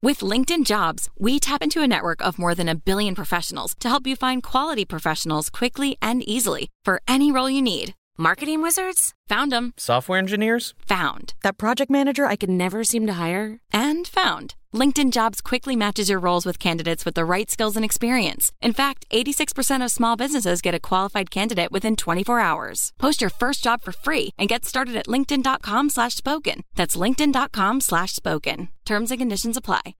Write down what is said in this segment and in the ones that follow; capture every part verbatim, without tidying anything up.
With LinkedIn Jobs, we tap into a network of more than a billion professionals to help you find quality professionals quickly and easily for any role you need. Marketing wizards? Found them. Software engineers? Found. That project manager I could never seem to hire? And found. LinkedIn Jobs quickly matches your roles with candidates with the right skills and experience. In fact, eighty-six percent of small businesses get a qualified candidate within twenty-four hours. Post your first job for free and get started at linkedin.com slash spoken. That's linkedin.com slash spoken. Terms and conditions apply.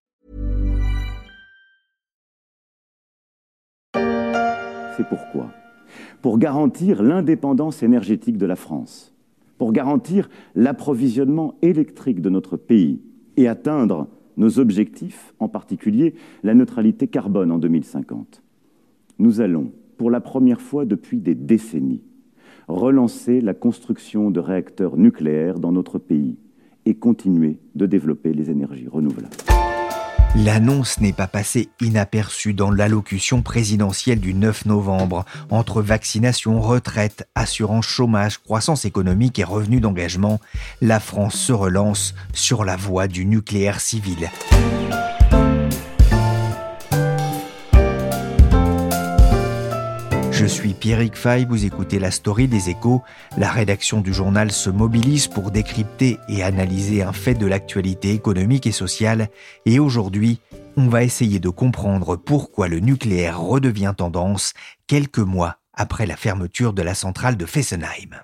C'est pourquoi, pour garantir l'indépendance énergétique de la France, pour garantir l'approvisionnement électrique de notre pays et atteindre nos objectifs, en particulier la neutralité carbone en deux mille cinquante, nous allons, pour la première fois depuis des décennies, relancer la construction de réacteurs nucléaires dans notre pays et continuer de développer les énergies renouvelables. L'annonce n'est pas passée inaperçue dans l'allocution présidentielle du neuf novembre. Entre vaccination, retraite, assurance chômage, croissance économique et revenus d'engagement, la France se relance sur la voie du nucléaire civil. Je suis Pierrick Fay, vous écoutez La Story des Échos. La rédaction du journal se mobilise pour décrypter et analyser un fait de l'actualité économique et sociale. Et aujourd'hui, on va essayer de comprendre pourquoi le nucléaire redevient tendance quelques mois après la fermeture de la centrale de Fessenheim.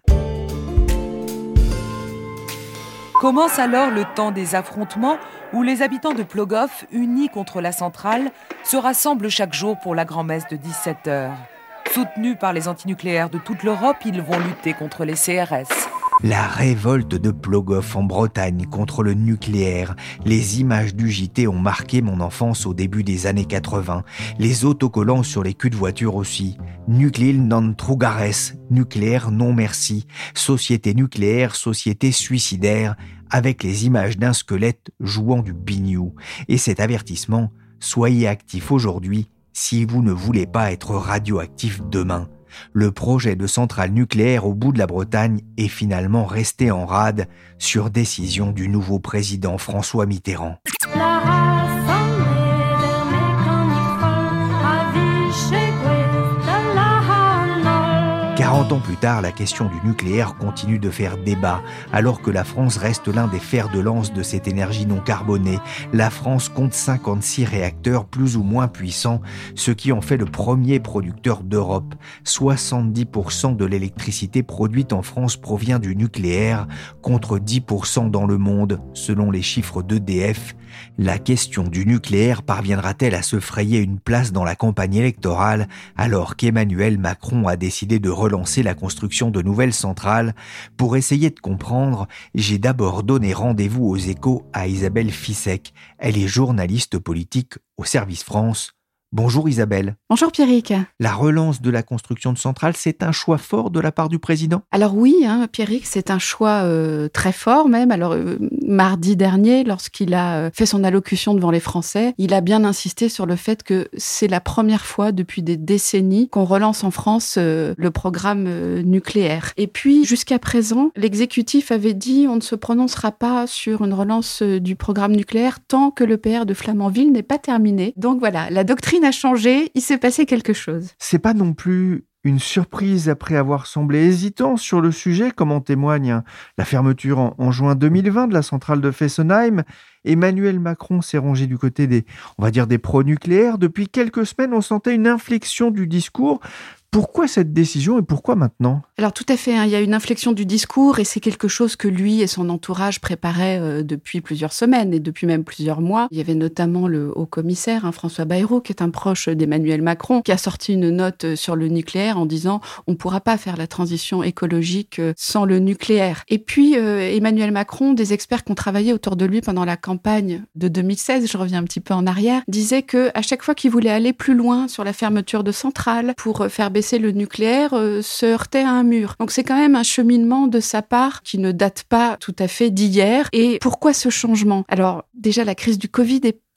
Commence alors le temps des affrontements où les habitants de Plogoff, unis contre la centrale, se rassemblent chaque jour pour la grand-messe de dix-sept heures. Soutenus par les antinucléaires de toute l'Europe, ils vont lutter contre les C R S. La révolte de Plogoff en Bretagne contre le nucléaire. Les images du J T ont marqué mon enfance au début des années quatre-vingts. Les autocollants sur les culs de voiture aussi. Nuclil non trugares, nucléaire non merci. Société nucléaire, société suicidaire, avec les images d'un squelette jouant du biniou. Et cet avertissement, soyez actifs aujourd'hui si vous ne voulez pas être radioactif demain. Le projet de centrale nucléaire au bout de la Bretagne est finalement resté en rade sur décision du nouveau président François Mitterrand. quarante ans plus tard, la question du nucléaire continue de faire débat, alors que la France reste l'un des fers de lance de cette énergie non carbonée. La France compte cinquante-six réacteurs plus ou moins puissants, ce qui en fait le premier producteur d'Europe. soixante-dix pour cent de l'électricité produite en France provient du nucléaire, contre dix pour cent dans le monde, selon les chiffres d'E D F. La question du nucléaire parviendra-t-elle à se frayer une place dans la campagne électorale alors qu'Emmanuel Macron a décidé de relancer la construction de nouvelles centrales? Pour essayer de comprendre, j'ai d'abord donné rendez-vous aux Échos à Isabelle Fissek. Elle est journaliste politique au Service France. Bonjour Isabelle. Bonjour Pierrick. La relance de la construction de centrales, c'est un choix fort de la part du président ? Alors oui, hein, Pierrick, c'est un choix euh, très fort même. Alors euh, mardi dernier, lorsqu'il a euh, fait son allocution devant les Français, il a bien insisté sur le fait que c'est la première fois depuis des décennies qu'on relance en France euh, le programme euh, nucléaire. Et puis jusqu'à présent, l'exécutif avait dit on ne se prononcera pas sur une relance euh, du programme nucléaire tant que l'E P R de Flamanville n'est pas terminé. Donc voilà, la doctrine a changé, il s'est passé quelque chose. C'est pas non plus une surprise après avoir semblé hésitant sur le sujet, comme en témoigne la fermeture en, en juin deux mille vingt de la centrale de Fessenheim. Emmanuel Macron s'est rangé du côté des, on va dire, des pro-nucléaires. Depuis quelques semaines, on sentait une inflexion du discours. Pourquoi cette décision et pourquoi maintenant ? Alors tout à fait, hein, il y a une inflexion du discours et c'est quelque chose que lui et son entourage préparaient euh, depuis plusieurs semaines et depuis même plusieurs mois. Il y avait notamment le haut-commissaire, hein, François Bayrou, qui est un proche d'Emmanuel Macron, qui a sorti une note sur le nucléaire en disant « on ne pourra pas faire la transition écologique sans le nucléaire ». Et puis euh, Emmanuel Macron, des experts qui ont travaillé autour de lui pendant la campagne de deux mille seize, je reviens un petit peu en arrière, disaient qu'à chaque fois qu'il voulait aller plus loin sur la fermeture de centrales pour faire baisser le nucléaire, euh, se heurtait à un mur. Donc c'est quand même un cheminement de sa part qui ne date pas tout à fait d'hier. Et pourquoi ce changement ? Alors déjà, la crise du Covid est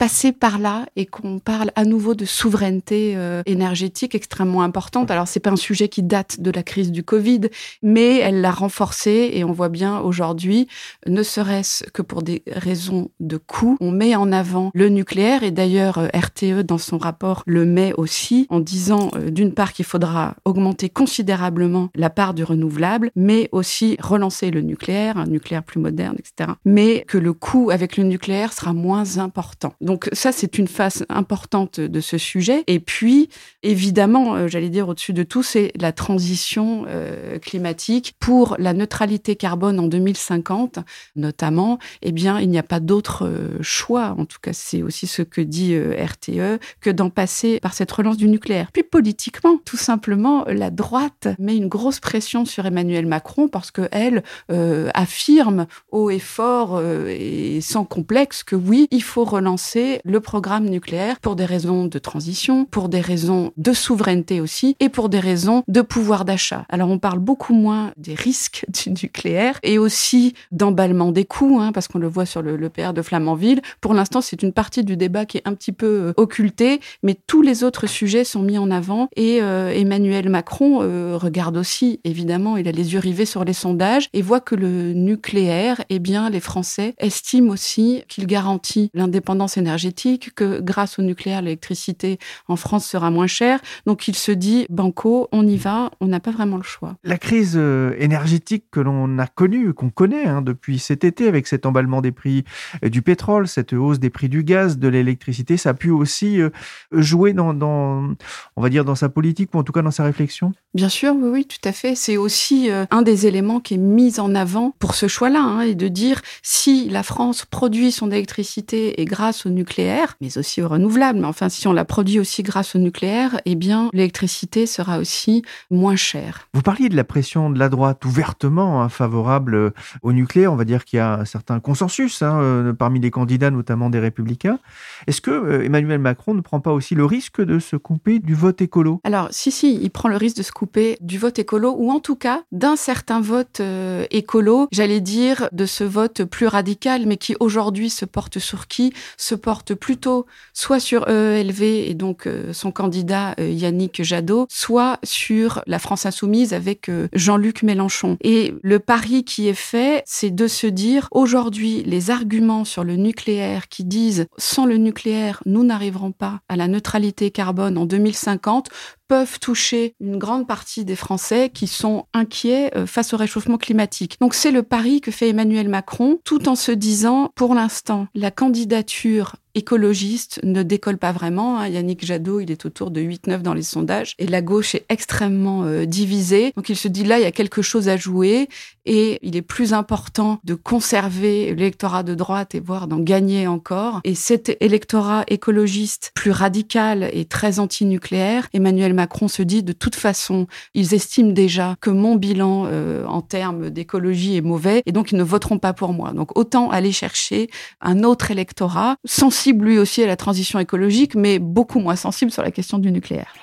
passer par là et qu'on parle à nouveau de souveraineté euh, énergétique extrêmement importante. Alors, c'est pas un sujet qui date de la crise du Covid, mais elle l'a renforcé et on voit bien aujourd'hui, ne serait-ce que pour des raisons de coût, on met en avant le nucléaire et d'ailleurs R T E dans son rapport le met aussi en disant euh, d'une part qu'il faudra augmenter considérablement la part du renouvelable, mais aussi relancer le nucléaire, un nucléaire plus moderne, et cetera. Mais que le coût avec le nucléaire sera moins important. Donc ça, c'est une phase importante de ce sujet. Et puis, évidemment, euh, j'allais dire au-dessus de tout, c'est la transition euh, climatique pour la neutralité carbone en deux mille cinquante, notamment. Eh bien, il n'y a pas d'autre euh, choix, en tout cas, c'est aussi ce que dit euh, R T E, que d'en passer par cette relance du nucléaire. Puis politiquement, tout simplement, la droite met une grosse pression sur Emmanuel Macron parce qu'elle euh, affirme haut et fort euh, et sans complexe que oui, il faut relancer le programme nucléaire pour des raisons de transition, pour des raisons de souveraineté aussi et pour des raisons de pouvoir d'achat. Alors on parle beaucoup moins des risques du nucléaire et aussi d'emballement des coûts, hein, parce qu'on le voit sur le, le P R de Flamanville. Pour l'instant, c'est une partie du débat qui est un petit peu euh, occultée, mais tous les autres sujets sont mis en avant et euh, Emmanuel Macron euh, regarde aussi, évidemment, il a les yeux rivés sur les sondages et voit que le nucléaire, eh bien, les Français estiment aussi qu'il garantit l'indépendance énergétique, que grâce au nucléaire, l'électricité en France sera moins chère. Donc il se dit, banco, on y va, on n'a pas vraiment le choix. La crise euh, énergétique que l'on a connue, qu'on connaît hein, depuis cet été, avec cet emballement des prix euh, du pétrole, cette hausse des prix du gaz, de l'électricité, ça a pu aussi euh, jouer dans, dans, on va dire, dans sa politique ou en tout cas dans sa réflexion? Bien sûr, oui, oui, tout à fait. C'est aussi euh, un des éléments qui est mis en avant pour ce choix-là, hein, et de dire si la France produit son électricité et grâce au nucléaire, mais aussi au renouvelable, mais enfin si on la produit aussi grâce au nucléaire, eh bien l'électricité sera aussi moins chère. Vous parliez de la pression de la droite ouvertement hein, favorable au nucléaire. On va dire qu'il y a un certain consensus hein, euh, parmi les candidats, notamment des Républicains. Est-ce que euh, Emmanuel Macron ne prend pas aussi le risque de se couper du vote écolo? Alors, si, si, il prend le risque de se couper du vote écolo, ou en tout cas d'un certain vote euh, écolo, j'allais dire de ce vote plus radical, mais qui aujourd'hui se porte sur qui? Se porte plutôt soit sur E L V et donc euh, son candidat euh, Yannick Jadot, soit sur la France Insoumise avec euh, Jean-Luc Mélenchon. Et le pari qui est fait, c'est de se dire, aujourd'hui, les arguments sur le nucléaire qui disent « sans le nucléaire, nous n'arriverons pas à la neutralité carbone en deux mille cinquante », peuvent toucher une grande partie des Français qui sont inquiets face au réchauffement climatique. Donc c'est le pari que fait Emmanuel Macron, tout en se disant, pour l'instant, la candidature écologiste ne décolle pas vraiment. Hein. Yannick Jadot, il est autour de huit neuf dans les sondages et la gauche est extrêmement euh, divisée. Donc il se dit là, il y a quelque chose à jouer et il est plus important de conserver l'électorat de droite et voire d'en gagner encore. Et cet électorat écologiste plus radical et très anti-nucléaire, Emmanuel Macron se dit de toute façon, ils estiment déjà que mon bilan euh, en termes d'écologie est mauvais et donc ils ne voteront pas pour moi. Donc autant aller chercher un autre électorat sensible lui aussi à la transition écologique, mais beaucoup moins sensible sur la question du nucléaire.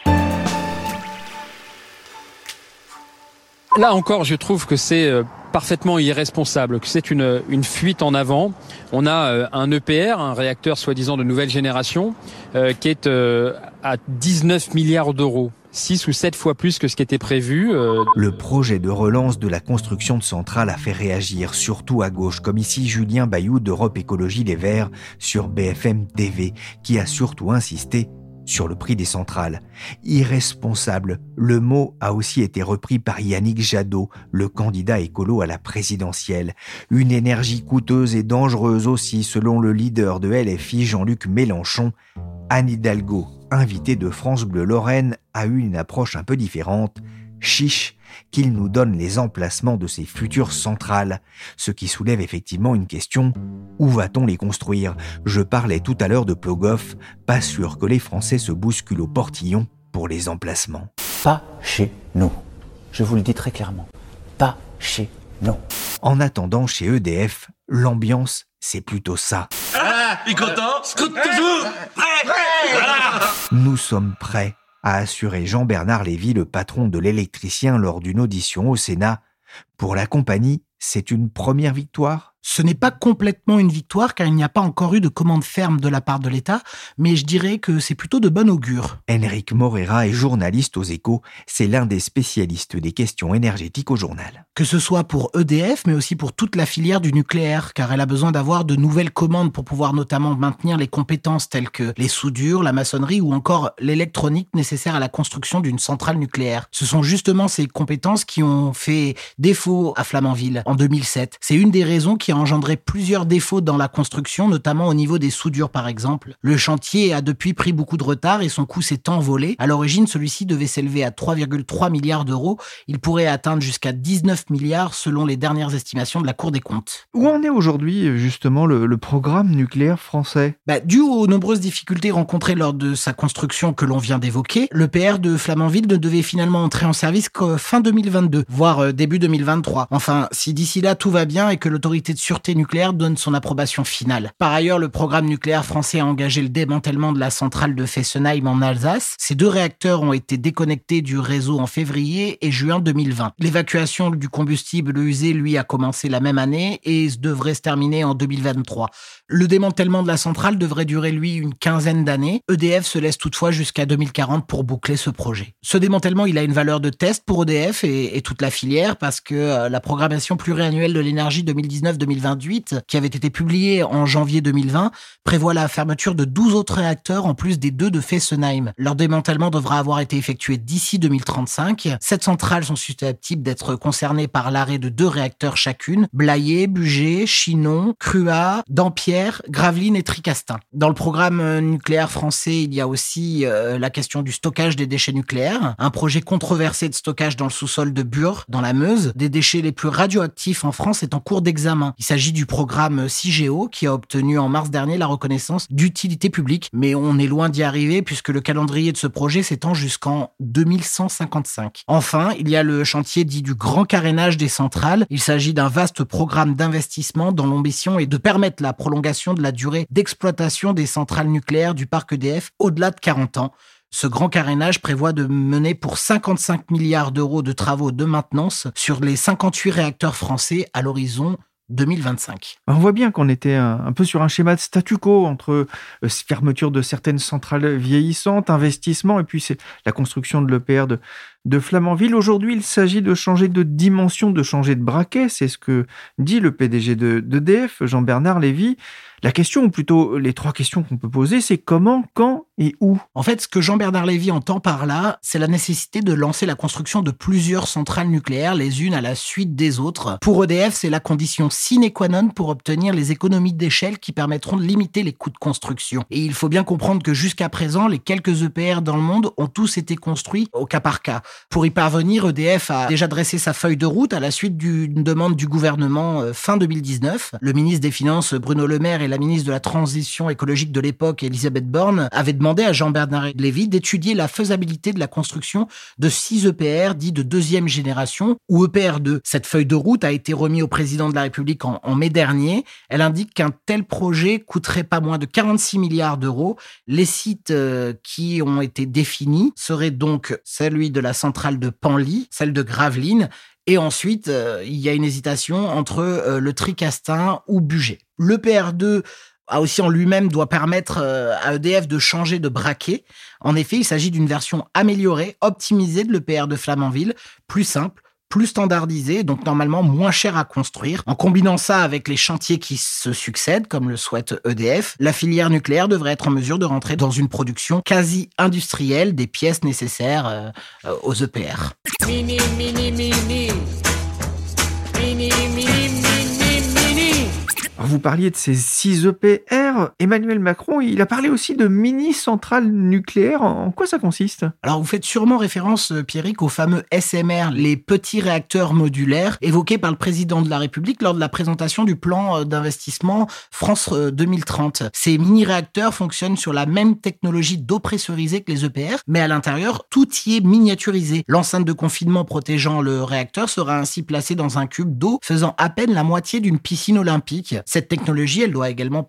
Là encore, je trouve que c'est parfaitement irresponsable, que c'est une, une fuite en avant. On a un E P R, un réacteur soi-disant de nouvelle génération, euh, qui est euh, à dix-neuf milliards d'euros. six ou sept fois plus que ce qui était prévu. Euh... Le projet de relance de la construction de centrales a fait réagir, surtout à gauche, comme ici Julien Bayou d'Europe Écologie Les Verts sur B F M T V, qui a surtout insisté sur le prix des centrales. Irresponsable, le mot a aussi été repris par Yannick Jadot, le candidat écolo à la présidentielle. Une énergie coûteuse et dangereuse aussi, selon le leader de L F I, Jean-Luc Mélenchon. Anne Hidalgo, invitée de France Bleu Lorraine, a eu une approche un peu différente. Chiche qu'il nous donne les emplacements de ces futures centrales, ce qui soulève effectivement une question: où va-t-on les construire? Je parlais tout à l'heure de Plogoff, pas sûr que les Français se bousculent au portillon pour les emplacements. Pas chez nous, je vous le dis très clairement, pas chez nous. En attendant, chez E D F, l'ambiance, c'est plutôt ça. Ah, il est content, scoute toujours, prêt, prêt, voilà. Nous sommes prêts, a assuré Jean-Bernard Lévy, le patron de l'électricien, lors d'une audition au Sénat. Pour la compagnie, c'est une première victoire. Ce n'est pas complètement une victoire car il n'y a pas encore eu de commande ferme de la part de l'État, mais je dirais que c'est plutôt de bon augure. Enric Morera est journaliste aux Échos. C'est l'un des spécialistes des questions énergétiques au journal. Que ce soit pour E D F, mais aussi pour toute la filière du nucléaire, car elle a besoin d'avoir de nouvelles commandes pour pouvoir notamment maintenir les compétences telles que les soudures, la maçonnerie ou encore l'électronique nécessaire à la construction d'une centrale nucléaire. Ce sont justement ces compétences qui ont fait défaut à Flamanville en deux mille sept. C'est une des raisons qui a engendré plusieurs défauts dans la construction, notamment au niveau des soudures par exemple. Le chantier a depuis pris beaucoup de retard et son coût s'est envolé. À l'origine, celui-ci devait s'élever à trois virgule trois milliards d'euros. Il pourrait atteindre jusqu'à dix-neuf milliards selon les dernières estimations de la Cour des comptes. Où en est aujourd'hui justement le, le programme nucléaire français ? Bah, dû aux nombreuses difficultés rencontrées lors de sa construction que l'on vient d'évoquer, l'E P R de Flamanville ne devait finalement entrer en service qu'en fin deux mille vingt-deux, voire début deux mille vingt-trois. Enfin, si d'ici là tout va bien et que l'autorité de sûreté nucléaire donne son approbation finale. Par ailleurs, le programme nucléaire français a engagé le démantèlement de la centrale de Fessenheim en Alsace. Ces deux réacteurs ont été déconnectés du réseau en février et juin deux mille vingt. L'évacuation du combustible usé, lui, a commencé la même année et devrait se terminer en deux mille vingt-trois. Le démantèlement de la centrale devrait durer, lui, une quinzaine d'années. E D F se laisse toutefois jusqu'à deux mille quarante pour boucler ce projet. Ce démantèlement, il a une valeur de test pour E D F et, et toute la filière parce que euh, la programmation pluriannuelle de l'énergie deux mille dix-neuf deux mille vingt-huit, qui avait été publiée en janvier deux mille vingt, prévoit la fermeture de douze autres réacteurs en plus des deux de Fessenheim. Leur démantèlement devra avoir été effectué d'ici deux mille trente-cinq. Sept centrales sont susceptibles d'être concernées par l'arrêt de deux réacteurs chacune, Blayais, Bugey, Chinon, Cruas, Dampierre, Gravelines et Tricastin. Dans le programme nucléaire français, il y a aussi euh, la question du stockage des déchets nucléaires, un projet controversé de stockage dans le sous-sol de Bure, dans la Meuse. Des déchets les plus radioactifs en France est en cours d'examen. Il s'agit du programme CIGEO qui a obtenu en mars dernier la reconnaissance d'utilité publique, mais on est loin d'y arriver puisque le calendrier de ce projet s'étend jusqu'en deux mille cent cinquante-cinq. Enfin, il y a le chantier dit du grand carénage des centrales. Il s'agit d'un vaste programme d'investissement dont l'ambition est de permettre la prolongation de la durée d'exploitation des centrales nucléaires du parc E D F au-delà de quarante ans. Ce grand carénage prévoit de mener pour cinquante-cinq milliards d'euros de travaux de maintenance sur les cinquante-huit réacteurs français à l'horizon deux mille vingt-cinq. On voit bien qu'on était un, un peu sur un schéma de statu quo entre euh, fermeture de certaines centrales vieillissantes, investissement et puis c'est la construction de l'E P R de, de Flamanville. Aujourd'hui, il s'agit de changer de dimension, de changer de braquet. C'est ce que dit le P D G de, d'E D F, Jean-Bernard Lévy. La question, ou plutôt les trois questions qu'on peut poser, c'est comment, quand et où ? En fait, ce que Jean-Bernard Lévy entend par là, c'est la nécessité de lancer la construction de plusieurs centrales nucléaires, les unes à la suite des autres. Pour E D F, c'est la condition sine qua non pour obtenir les économies d'échelle qui permettront de limiter les coûts de construction. Et il faut bien comprendre que jusqu'à présent, les quelques E P R dans le monde ont tous été construits au cas par cas. Pour y parvenir, E D F a déjà dressé sa feuille de route à la suite d'une demande du gouvernement fin deux mille dix-neuf. Le ministre des Finances, Bruno Le Maire, et la ministre de la Transition écologique de l'époque, Elisabeth Borne, avait demandé à Jean-Bernard Lévy d'étudier la faisabilité de la construction de six E P R dits de deuxième génération ou E P R deux. Cette feuille de route a été remise au président de la République en, en mai dernier. Elle indique qu'un tel projet coûterait pas moins de quarante-six milliards d'euros. Les sites euh, qui ont été définis seraient donc celui de la centrale de Penly, celle de Gravelines, et ensuite, euh, il y a une hésitation entre euh, le Tricastin ou Bugey. L'E P R deux a aussi en lui-même doit permettre euh, à E D F de changer de braquet. En effet, il s'agit d'une version améliorée, optimisée de l'E P R de Flamanville, plus simple, plus standardisé, donc normalement moins cher à construire. En combinant ça avec les chantiers qui se succèdent, comme le souhaite E D F, la filière nucléaire devrait être en mesure de rentrer dans une production quasi industrielle des pièces nécessaires euh, euh, aux E P R. Mini, mini, mini. Mini, mini, mini, mini. Alors vous parliez de ces six E P R. Emmanuel Macron, il a parlé aussi de mini-centrales nucléaires. En quoi ça consiste ? Alors vous faites sûrement référence, Pierrick, aux fameux S M R, les petits réacteurs modulaires, évoqués par le président de la République lors de la présentation du plan d'investissement France deux mille trente. Ces mini-réacteurs fonctionnent sur la même technologie d'eau pressurisée que les E P R, mais à l'intérieur, tout y est miniaturisé. L'enceinte de confinement protégeant le réacteur sera ainsi placée dans un cube d'eau faisant à peine la moitié d'une piscine olympique. Cette technologie, elle doit également permettre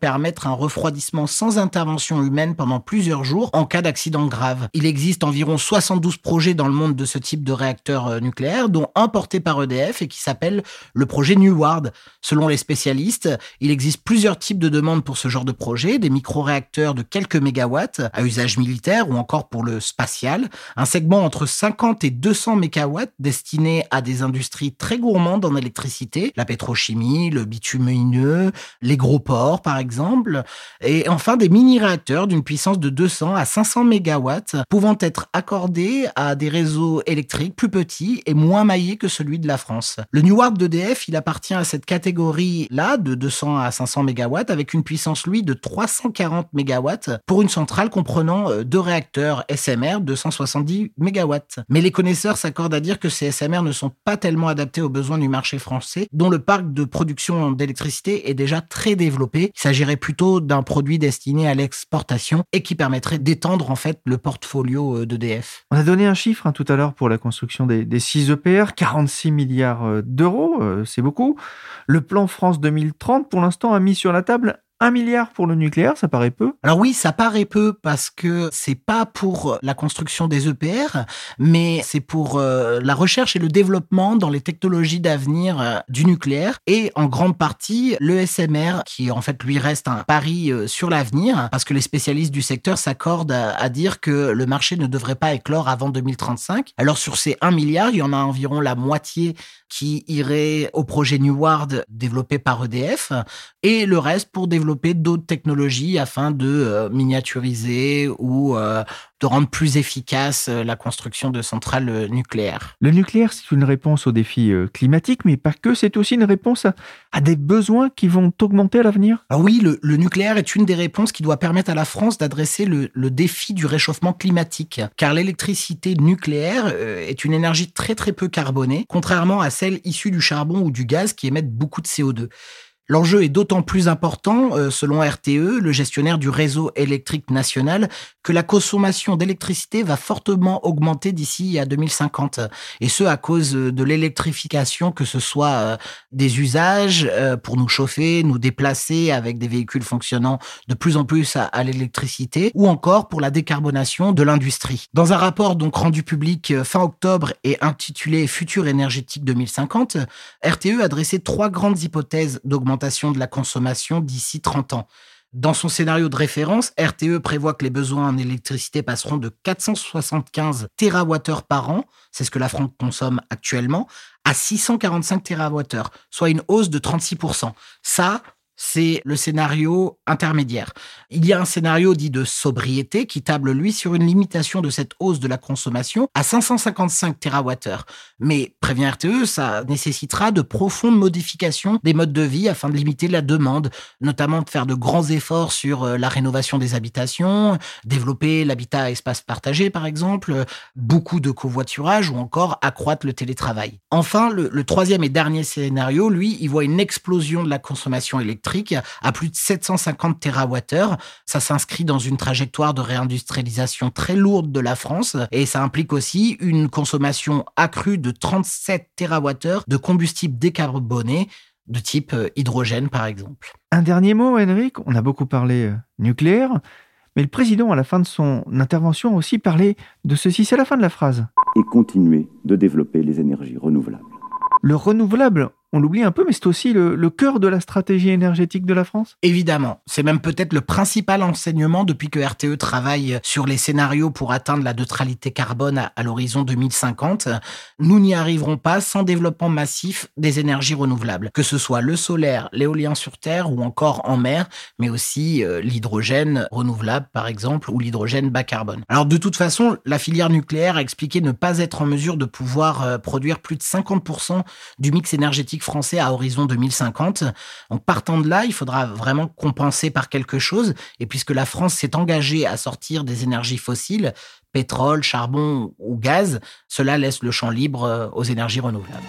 un refroidissement sans intervention humaine pendant plusieurs jours en cas d'accident grave. Il existe environ soixante-douze projets dans le monde de ce type de réacteur nucléaire, dont un porté par E D F et qui s'appelle le projet Nuward. Selon les spécialistes, il existe plusieurs types de demandes pour ce genre de projet, des micro-réacteurs de quelques mégawatts à usage militaire ou encore pour le spatial, un segment entre cinquante et deux cents mégawatts destiné à des industries très gourmandes en électricité, la pétrochimie, le bitumineux, les gros ports par exemple, et enfin des mini-réacteurs d'une puissance de deux cents à cinq cents mégawatts pouvant être accordés à des réseaux électriques plus petits et moins maillés que celui de la France. Le Nuward d'E D F, il appartient à cette catégorie-là de deux cents à cinq cents mégawatts avec une puissance, lui, de trois cent quarante mégawatts pour une centrale comprenant deux réacteurs S M R de cent soixante-dix mégawatts. Mais les connaisseurs s'accordent à dire que ces S M R ne sont pas tellement adaptés aux besoins du marché français, dont le parc de production d'électricité est déjà très développé. Il s'agirait plutôt d'un produit destiné à l'exportation et qui permettrait d'étendre en fait le portfolio d'E D F. On a donné un chiffre hein, tout à l'heure pour la construction des, des six E P R, quarante-six milliards d'euros, euh, c'est beaucoup. Le plan France deux mille trente, pour l'instant, a mis sur la table un milliard pour le nucléaire, ça paraît peu. Alors oui, ça paraît peu parce que c'est pas pour la construction des E P R, mais c'est pour euh, la recherche et le développement dans les technologies d'avenir euh, du nucléaire et en grande partie le S M R qui en fait lui reste un pari euh, sur l'avenir parce que les spécialistes du secteur s'accordent à, à dire que le marché ne devrait pas éclore avant deux mille trente-cinq. Alors sur ces un milliard, il y en a environ la moitié qui irait au projet Nuward développé par E D F et le reste pour développer d'autres technologies afin de euh, miniaturiser ou euh, de rendre plus efficace euh, la construction de centrales euh, nucléaires. Le nucléaire, c'est une réponse aux défis euh, climatiques, mais pas que, c'est aussi une réponse à, à des besoins qui vont augmenter à l'avenir. Ah oui, le, le nucléaire est une des réponses qui doit permettre à la France d'adresser le, le défi du réchauffement climatique, car l'électricité nucléaire euh, est une énergie très très peu carbonée, contrairement à celle issue du charbon ou du gaz qui émettent beaucoup de C O deux. L'enjeu est d'autant plus important, euh, selon R T E, le gestionnaire du réseau électrique national, que la consommation d'électricité va fortement augmenter d'ici à deux mille cinquante. Et ce, à cause de l'électrification, que ce soit euh, des usages euh, pour nous chauffer, nous déplacer avec des véhicules fonctionnant de plus en plus à, à l'électricité, ou encore pour la décarbonation de l'industrie. Dans un rapport donc rendu public fin octobre et intitulé « Futur énergétique deux mille cinquante », R T E a dressé trois grandes hypothèses d'augmentation de la consommation d'ici trente ans. Dans son scénario de référence, R T E prévoit que les besoins en électricité passeront de quatre cent soixante-quinze térawattheures par an, c'est ce que la France consomme actuellement, à six cent quarante-cinq térawattheures, soit une hausse de trente-six pour cent. Ça, c'est le scénario intermédiaire. Il y a un scénario dit de sobriété qui table, lui, sur une limitation de cette hausse de la consommation à cinq cent cinquante-cinq térawattheures. Mais, prévient R T E, ça nécessitera de profondes modifications des modes de vie afin de limiter la demande, notamment de faire de grands efforts sur la rénovation des habitations, développer l'habitat à espace partagé, par exemple, beaucoup de covoiturage ou encore accroître le télétravail. Enfin, le, le troisième et dernier scénario, lui, il voit une explosion de la consommation électrique à plus de sept cent cinquante térawattheures. Ça s'inscrit dans une trajectoire de réindustrialisation très lourde de la France et ça implique aussi une consommation accrue de trente-sept térawattheures de combustibles décarbonés de type hydrogène par exemple. Un dernier mot, Henrik, on a beaucoup parlé euh, nucléaire, mais le président à la fin de son intervention a aussi parlé de ceci, c'est la fin de la phrase. Et continuer de développer les énergies renouvelables. Le renouvelable, on l'oublie un peu, mais c'est aussi le, le cœur de la stratégie énergétique de la France. Évidemment, c'est même peut-être le principal enseignement depuis que R T E travaille sur les scénarios pour atteindre la neutralité carbone à, à l'horizon deux mille cinquante. Nous n'y arriverons pas sans développement massif des énergies renouvelables, que ce soit le solaire, l'éolien sur terre ou encore en mer, mais aussi euh, l'hydrogène renouvelable par exemple ou l'hydrogène bas carbone. Alors de toute façon, la filière nucléaire a expliqué ne pas être en mesure de pouvoir euh, produire plus de cinquante pour cent du mix énergétique français à horizon deux mille cinquante. Donc partant de là, il faudra vraiment compenser par quelque chose. Et puisque la France s'est engagée à sortir des énergies fossiles, pétrole, charbon ou gaz, cela laisse le champ libre aux énergies renouvelables.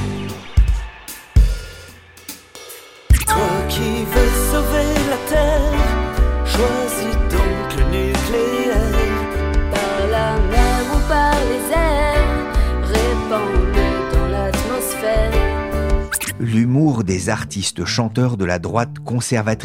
Toi qui veux sauver la terre, choisis donc le nucléaire. Par la mer ou par les airs, répands-le dans l'atmosphère. L'humour des artistes chanteurs de la droite conservatrice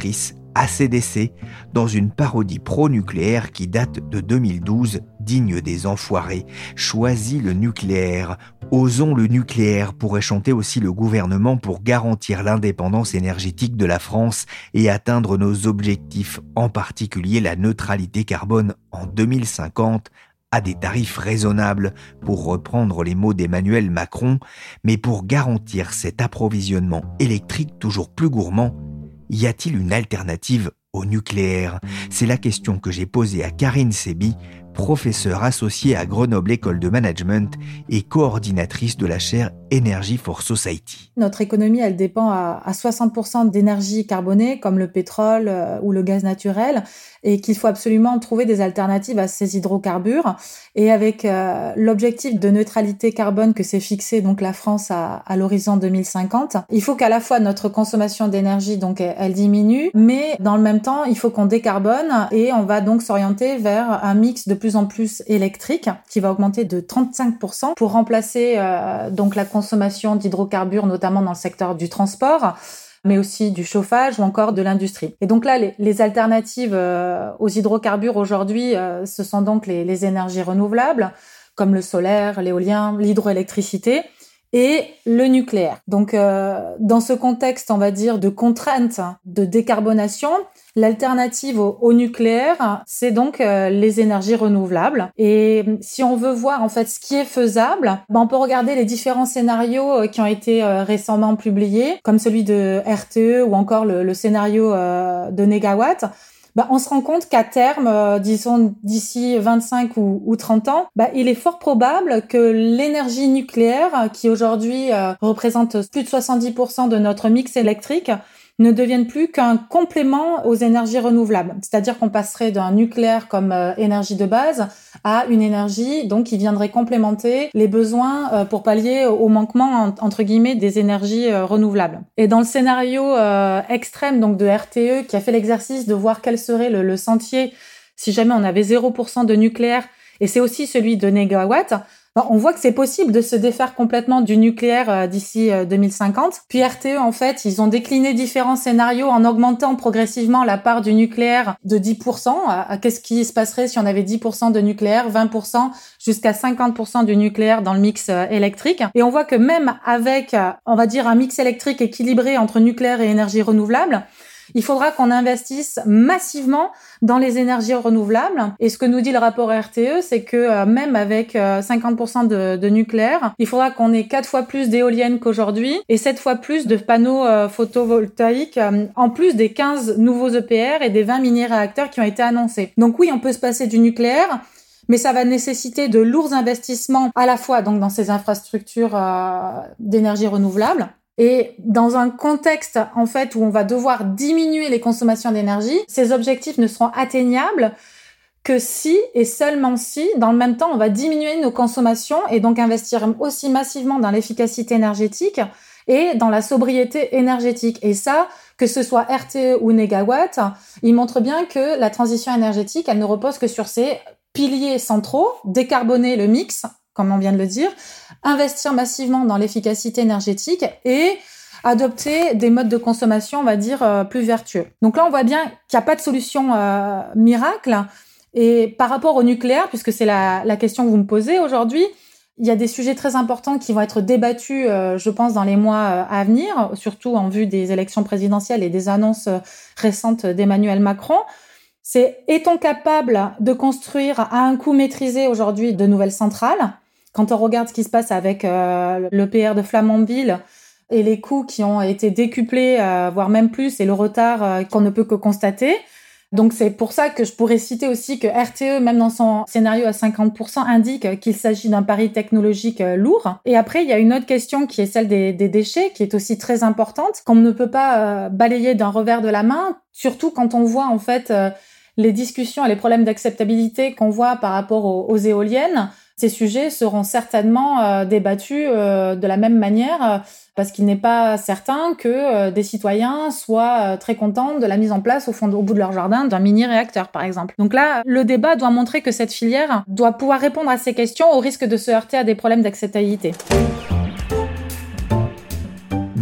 A C D C, dans une parodie pro-nucléaire qui date de deux mille douze, digne des enfoirés. Choisis le nucléaire. Osons le nucléaire pourrait chanter aussi le gouvernement pour garantir l'indépendance énergétique de la France et atteindre nos objectifs, en particulier la neutralité carbone en deux mille cinquante, à des tarifs raisonnables, pour reprendre les mots d'Emmanuel Macron, mais pour garantir cet approvisionnement électrique toujours plus gourmand, y a-t-il une alternative au nucléaire ? C'est la question que j'ai posée à Karine Sebi, professeure associée à Grenoble École de Management et coordinatrice de la chaire Energy for Society. Notre économie, elle dépend à, à soixante pour cent d'énergie carbonée, comme le pétrole euh, ou le gaz naturel, et qu'il faut absolument trouver des alternatives à ces hydrocarbures. Et avec euh, l'objectif de neutralité carbone que s'est fixé donc la France à, à l'horizon deux mille cinquante, il faut qu'à la fois notre consommation d'énergie donc elle, elle diminue, mais dans le même temps, il faut qu'on décarbone et on va donc s'orienter vers un mix de plus en plus électrique qui va augmenter de trente-cinq pour cent pour remplacer euh, donc la consommation d'hydrocarbures, notamment dans le secteur du transport, mais aussi du chauffage ou encore de l'industrie. Et donc là, les, les alternatives euh, aux hydrocarbures aujourd'hui, euh, ce sont donc les, les énergies renouvelables, comme le solaire, l'éolien, l'hydroélectricité, et le nucléaire. Donc, euh, dans ce contexte, on va dire, de contraintes de décarbonation, l'alternative au, au nucléaire, c'est donc euh, les énergies renouvelables. Et si on veut voir en fait ce qui est faisable, ben, on peut regarder les différents scénarios qui ont été euh, récemment publiés, comme celui de R T E ou encore le, le scénario euh, de Négawatt. Bah, on se rend compte qu'à terme, euh, disons d'ici vingt-cinq ou, ou trente ans, bah, il est fort probable que l'énergie nucléaire, qui aujourd'hui euh, représente plus de soixante-dix pour cent de notre mix électrique, ne devienne plus qu'un complément aux énergies renouvelables. C'est-à-dire qu'on passerait d'un nucléaire comme euh, énergie de base à une énergie donc qui viendrait complémenter les besoins euh, pour pallier au manquement en, entre guillemets des énergies euh, renouvelables. Et dans le scénario euh, extrême donc de R T E qui a fait l'exercice de voir quel serait le, le sentier si jamais on avait zéro pour cent de nucléaire, et c'est aussi celui de Négawatt, on voit que c'est possible de se défaire complètement du nucléaire d'ici deux mille cinquante. Puis R T E, en fait, ils ont décliné différents scénarios en augmentant progressivement la part du nucléaire de dix pour cent. À, à qu'est-ce qui se passerait si on avait dix pour cent de nucléaire, vingt pour cent, jusqu'à cinquante pour cent du nucléaire dans le mix électrique. Et on voit que même avec, on va dire, un mix électrique équilibré entre nucléaire et énergie renouvelable, il faudra qu'on investisse massivement dans les énergies renouvelables. Et ce que nous dit le rapport R T E, c'est que euh, même avec euh, cinquante pour cent de, de nucléaire, il faudra qu'on ait quatre fois plus d'éoliennes qu'aujourd'hui et sept fois plus de panneaux euh, photovoltaïques, euh, en plus des quinze nouveaux E P R et des vingt mini-réacteurs qui ont été annoncés. Donc oui, on peut se passer du nucléaire, mais ça va nécessiter de lourds investissements à la fois donc dans ces infrastructures euh, d'énergie renouvelable. Et dans un contexte, en fait, où on va devoir diminuer les consommations d'énergie, ces objectifs ne seront atteignables que si et seulement si, dans le même temps, on va diminuer nos consommations et donc investir aussi massivement dans l'efficacité énergétique et dans la sobriété énergétique. Et ça, que ce soit R T E ou Négawatt, il montre bien que la transition énergétique, elle ne repose que sur ces piliers centraux, décarboner le mix, comme on vient de le dire, investir massivement dans l'efficacité énergétique et adopter des modes de consommation, on va dire, euh, plus vertueux. Donc là, on voit bien qu'il n'y a pas de solution euh, miracle. Et par rapport au nucléaire, puisque c'est la, la question que vous me posez aujourd'hui, il y a des sujets très importants qui vont être débattus, euh, je pense, dans les mois euh, à venir, surtout en vue des élections présidentielles et des annonces euh, récentes d'Emmanuel Macron. C'est, est-on capable de construire à un coût maîtrisé aujourd'hui de nouvelles centrales ? Quand on regarde ce qui se passe avec euh, l'E P R de Flamanville et les coûts qui ont été décuplés, euh, voire même plus, et le retard euh, qu'on ne peut que constater. Donc c'est pour ça que je pourrais citer aussi que R T E, même dans son scénario à cinquante pour cent, indique qu'il s'agit d'un pari technologique euh, lourd. Et après, il y a une autre question qui est celle des, des déchets, qui est aussi très importante, qu'on ne peut pas euh, balayer d'un revers de la main, surtout quand on voit en fait euh, les discussions et les problèmes d'acceptabilité qu'on voit par rapport aux, aux éoliennes. Ces sujets seront certainement euh, débattus euh, de la même manière euh, parce qu'il n'est pas certain que euh, des citoyens soient euh, très contents de la mise en place au fond, au bout de leur jardin d'un mini-réacteur, par exemple. Donc là, le débat doit montrer que cette filière doit pouvoir répondre à ces questions au risque de se heurter à des problèmes d'acceptabilité.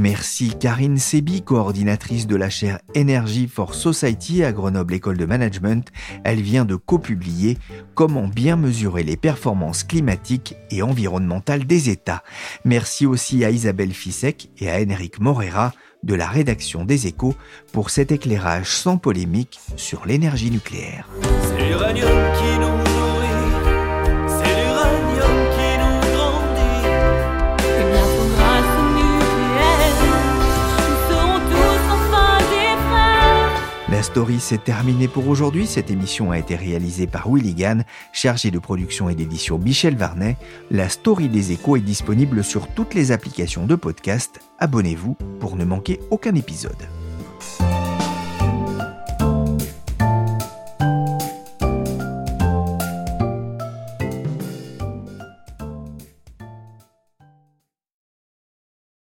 Merci Karine Sebi, coordinatrice de la chaire Energy for Society à Grenoble École de Management. Elle vient de copublier « Comment bien mesurer les performances climatiques et environnementales des États ». Merci aussi à Isabelle Fissek et à Enric Morera de la rédaction des Échos pour cet éclairage sans polémique sur l'énergie nucléaire. C'est l'uranium qui nous nourrit, c'est l'uranium qui nous grandit. Et bientôt grâce au nucléaire, nous serons tous enfin des frères. La story s'est terminée pour aujourd'hui. Cette émission a été réalisée par Willy Gann, chargé de production et d'édition Michel Varnet. La story des Échos est disponible sur toutes les applications de podcast. Abonnez-vous pour ne manquer aucun épisode.